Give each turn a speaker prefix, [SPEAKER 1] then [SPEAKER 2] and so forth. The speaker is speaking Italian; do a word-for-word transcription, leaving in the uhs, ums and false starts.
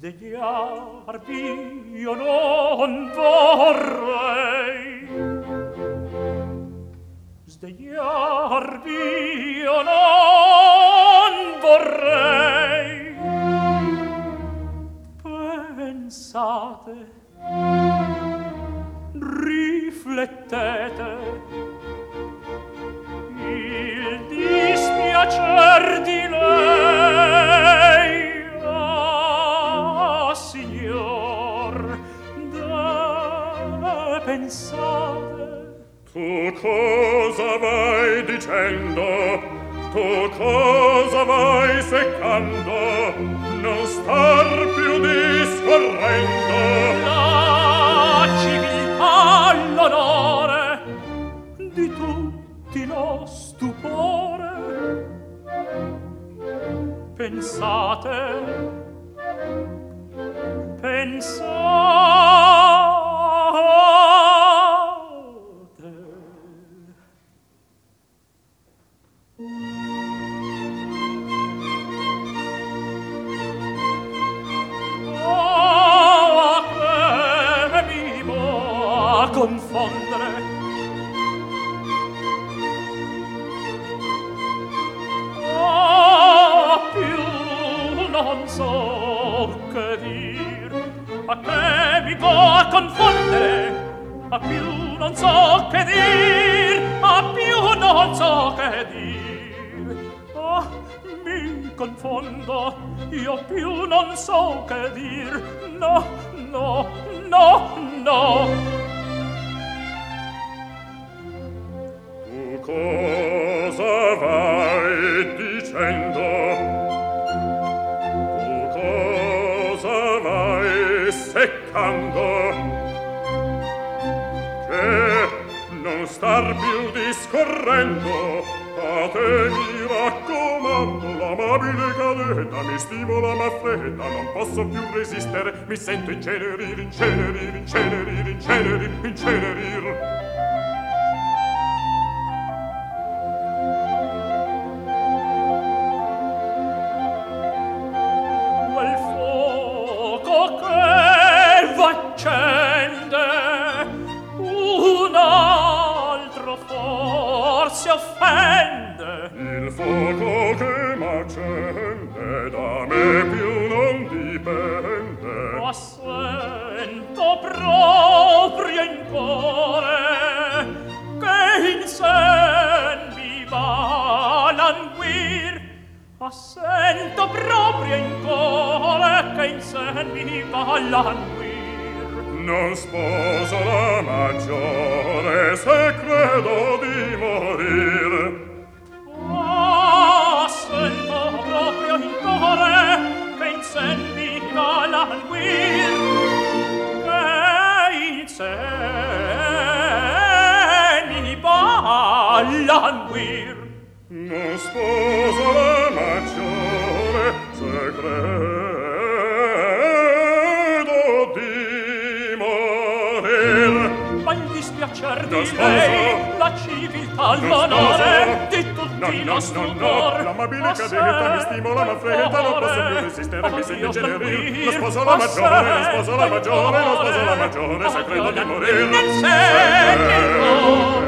[SPEAKER 1] sdegnarvi io non vorrei, sdegnarvi io non vorrei. Pensate, riflettete, il dispiacer di lei, ah, signor, da pensate.
[SPEAKER 2] Tu cosa vai dicendo? Tu cosa vai seccando? Non star più discorrendo.
[SPEAKER 1] La civiltà, l'onore di tutti lo stupore. Pensate, pensate. Oh, che vivo a confondere. Oh, più non so che dir, a che vivo a confondere, a più non so che dir, a più non so che dir. Ah, mi confondo, io più non so che dir. No, no, no, no.
[SPEAKER 2] Tu cosa vai dicendo? Tu cosa vai seccando? Che non star più discorrendo, a te mi raccomando, l'amabile cadetta mi stimola m'affretta, non posso più resistere, mi sento incenerir, incenerir, incenerir, incenerir, incenerir.
[SPEAKER 1] Quel fuoco che v'accende, un altro forse offende.
[SPEAKER 2] Il fuoco che m'accende da me più non dipende.
[SPEAKER 1] Ma sento proprio in cuore che in sen mi va languir. Ma sento proprio in cuore che in sen mi va languir.
[SPEAKER 2] Non sposo la maggiore se credo di morir.
[SPEAKER 1] Ah, sento proprio in cuore che in sen mi va languir, che in sen mi va languir.
[SPEAKER 2] Non sposo la maggiore se credo di morir.
[SPEAKER 1] Ma il dispiacer
[SPEAKER 2] Non
[SPEAKER 1] di
[SPEAKER 2] sposo.
[SPEAKER 1] lei, la civiltà,
[SPEAKER 2] Non
[SPEAKER 1] l'onore
[SPEAKER 2] sposo.
[SPEAKER 1] di tutti
[SPEAKER 2] No,
[SPEAKER 1] lo
[SPEAKER 2] no, no,
[SPEAKER 1] stupor.
[SPEAKER 2] no, l'amabile cadetta mi stimola, m'affretta, non posso più resistere, mi sento incenerir. Non sposo la maggiore, non sposo la maggiore, non sposo la maggiore, se credo di morir.
[SPEAKER 1] Nel sen mi va